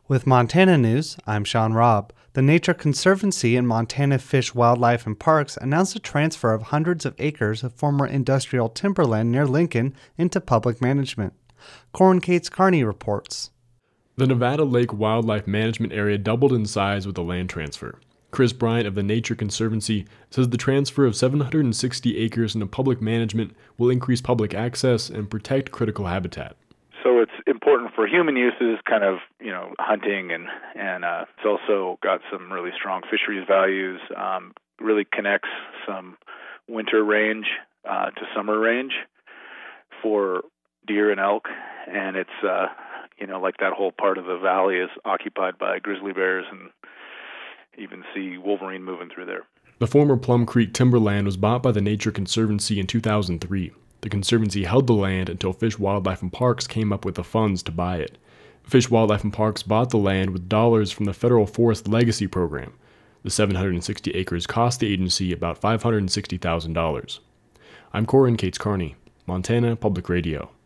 With Montana News, I'm Sean Robb. The Nature Conservancy and Montana Fish, Wildlife, and Parks announced a transfer of hundreds of acres of former industrial timberland near Lincoln into public management. Corin Cates Carney reports. The Nevada Lake Wildlife Management Area doubled in size with the land transfer. Chris Bryant of the Nature Conservancy says the transfer of 760 acres into public management will increase public access and protect critical habitat. So it's important for human uses, kind of, hunting, and it's also got some really strong fisheries values, really connects some winter range to summer range for deer and elk, and it's, like that whole part of the valley is occupied by grizzly bears, and even see wolverine moving through there. The former Plum Creek timberland was bought by the Nature Conservancy in 2003. The Conservancy held the land until Fish, Wildlife, and Parks came up with the funds to buy it. Fish, Wildlife, and Parks bought the land with dollars from the Federal Forest Legacy Program. The 760 acres cost the agency about $560,000. I'm Corin Cates Carney, Montana Public Radio.